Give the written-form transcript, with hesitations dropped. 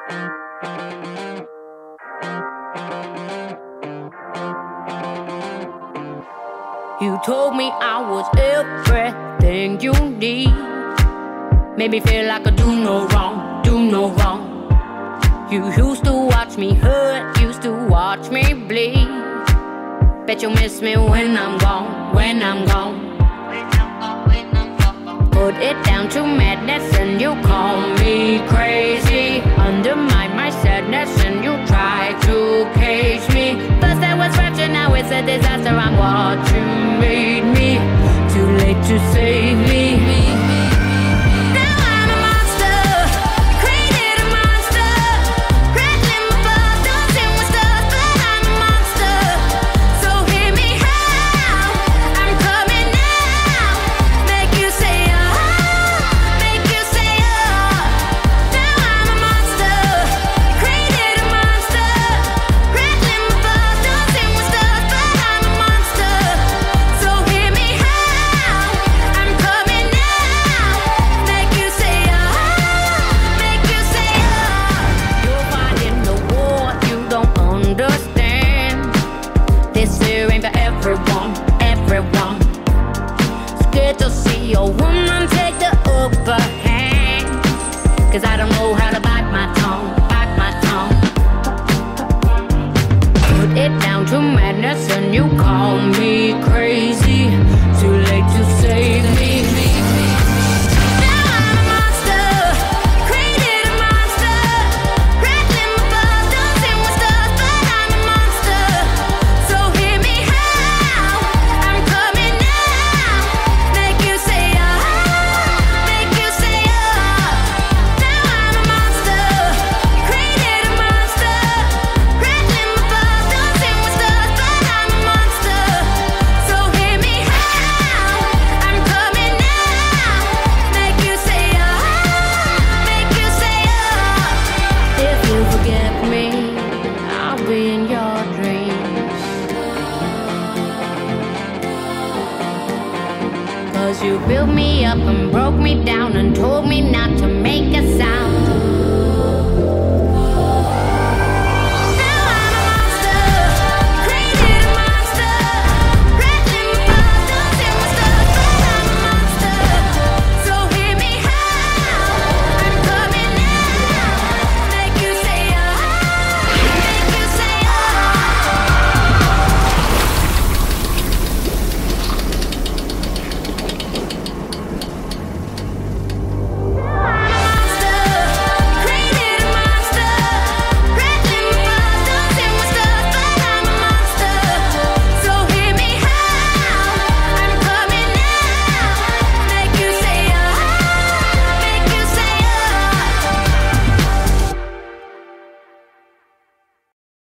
You told me I was everything you need. Made me feel like I do no wrong, do no wrong. You used to watch me hurt, used to watch me bleed. Bet you miss me when I'm gone, when I'm gone. Put it down to madness and you call me crazy. Undermine my sadness and you try to cage me. First I was fractured, now it's a disaster. I'm what you made me. Too late to save me. Now I'm a monster, created a monster. Rattling my balls, dancing with stars, but I'm a monster. So hear me how I'm coming now. Make you say make you say Now I'm a monster, created a monster. Rattling my balls, dancing with stars, but I'm a monster. So hear me how I'm coming now. Make you say make you say You're fighting the war you don't understand. This here ain't for everyone, everyone. Scared to see your woman take the upper hand. Cause I don't know how to bite my tongue, bite my tongue. Put it down to madness and you call me crazy. Too late to save me. Now I'm a monster, created a monster. Rattling my balls, dancing with stars, but I'm a monster. So hear me how I'm coming now. Make you say make you say Now I'm a monster, created a monster. Rattling my balls, dancing with stars, but I'm a monster. So hear me how I'm coming now. Make you say make you say If you forget me, I'll be in your dreams. Cause you built me up and broke me down and told me